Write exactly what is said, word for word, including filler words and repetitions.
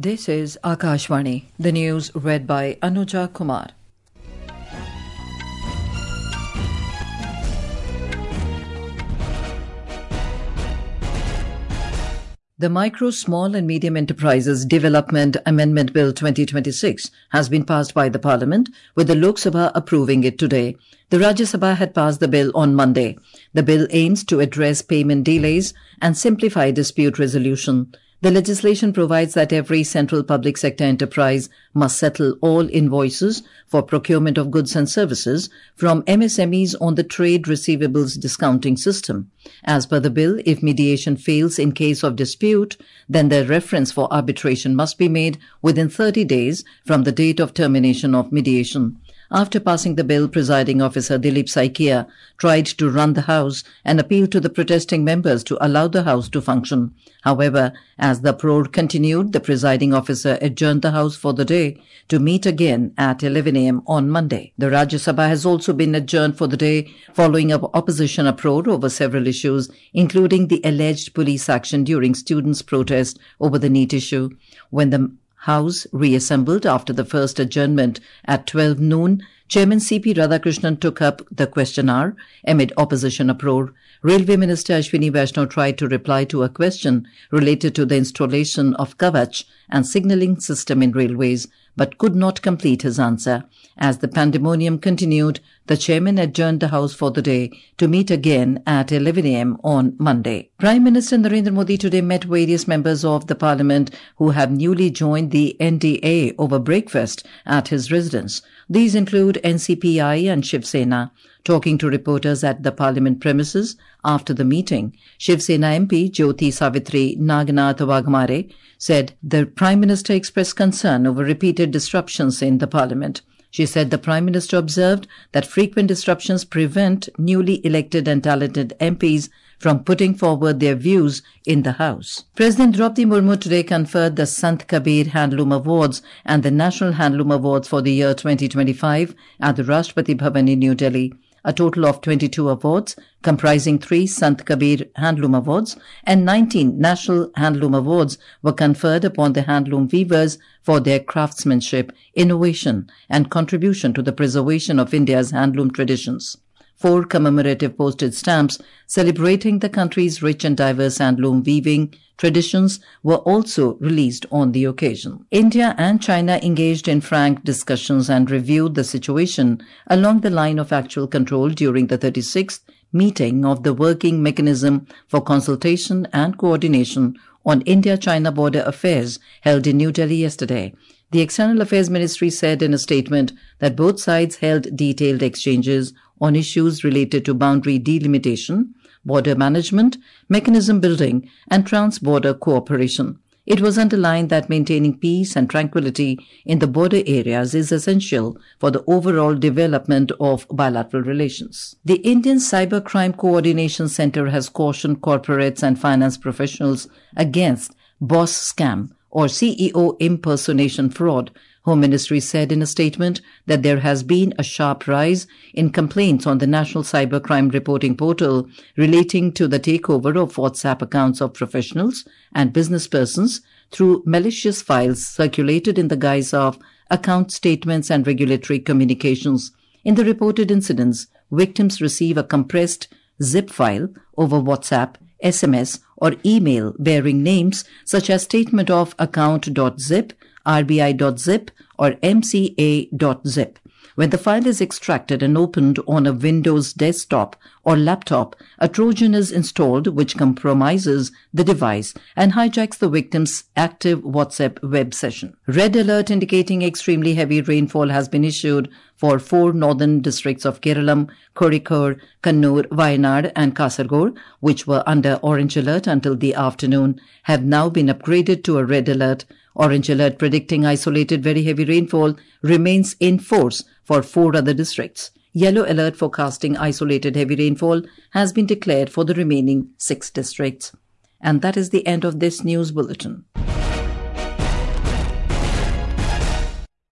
This is Akashvani, the news read by Anuja Kumar. The Micro, Small and Medium Enterprises Development Amendment Bill twenty twenty-six has been passed by the Parliament, with the Lok Sabha approving it today. The Rajya Sabha had passed the bill on Monday. The bill aims to address payment delays and simplify dispute resolution. The legislation provides that every central public sector enterprise must settle all invoices for procurement of goods and services from M S M Es on the Trade Receivables Discounting System. As per the bill, if mediation fails in case of dispute, then the reference for arbitration must be made within thirty days from the date of termination of mediation. After passing the bill, Presiding Officer Dilip Saikia tried to run the House and appealed to the protesting members to allow the House to function. However, as the uproar continued, the Presiding Officer adjourned the House for the day to meet again at eleven a m on Monday. The Rajya Sabha has also been adjourned for the day following an opposition uproar over several issues, including the alleged police action during students' protest over the NEET issue. When the House reassembled after the first adjournment at twelve noon, Chairman C P Radhakrishnan took up the question hour amid opposition uproar. Railway Minister Ashwini Vaishnaw tried to reply to a question related to the installation of Kavach and signalling system in railways, but could not complete his answer. As the pandemonium continued, the chairman adjourned the House for the day to meet again at eleven a m on Monday. Prime Minister Narendra Modi today met various members of the Parliament who have newly joined the N D A over breakfast at his residence. These include N C P I and Shiv Sena. Talking to reporters at the Parliament premises after the meeting, Shiv Sena M P Jyoti Savitri Naganath Wagmare said the Prime Minister expressed concern over repeated disruptions in the Parliament. She said the Prime Minister observed that frequent disruptions prevent newly elected and talented M Ps from putting forward their views in the House. President Draupadi Murmu today conferred the Sant Kabir Handloom Awards and the National Handloom Awards for the year twenty twenty-five at the Rashtrapati Bhavan in New Delhi. A total of twenty-two awards, comprising three Sant Kabir Handloom Awards and nineteen National Handloom Awards, were conferred upon the handloom weavers for their craftsmanship, innovation and contribution to the preservation of India's handloom traditions. Four commemorative postage stamps celebrating the country's rich and diverse handloom weaving traditions were also released on the occasion. India and China engaged in frank discussions and reviewed the situation along the line of actual control during the thirty-sixth meeting of the Working Mechanism for Consultation and Coordination on India-China Border Affairs held in New Delhi yesterday. The External Affairs Ministry said in a statement that both sides held detailed exchanges on issues related to boundary delimitation, border management, mechanism building, and trans-border cooperation. It was underlined that maintaining peace and tranquility in the border areas is essential for the overall development of bilateral relations. The Indian Cybercrime Coordination Center has cautioned corporates and finance professionals against boss scam or C E O impersonation fraud. Home Ministry said in a statement that there has been a sharp rise in complaints on the National Cybercrime Reporting Portal relating to the takeover of WhatsApp accounts of professionals and business persons through malicious files circulated in the guise of account statements and regulatory communications. In the reported incidents, victims receive a compressed zip file over WhatsApp, S M S or email bearing names such as statement of account.zip, R B I.zip or M C A.zip. When the file is extracted and opened on a Windows desktop or laptop, a Trojan is installed which compromises the device and hijacks the victim's active WhatsApp web session. Red alert indicating extremely heavy rainfall has been issued for four northern districts of Kerala, Kozhikode, Kannur, Wayanad and Kasaragod, which were under orange alert until the afternoon, have now been upgraded to a red alert. Orange alert predicting isolated very heavy rainfall remains in force for four other districts. Yellow alert forecasting isolated heavy rainfall has been declared for the remaining six districts. And that is the end of this news bulletin.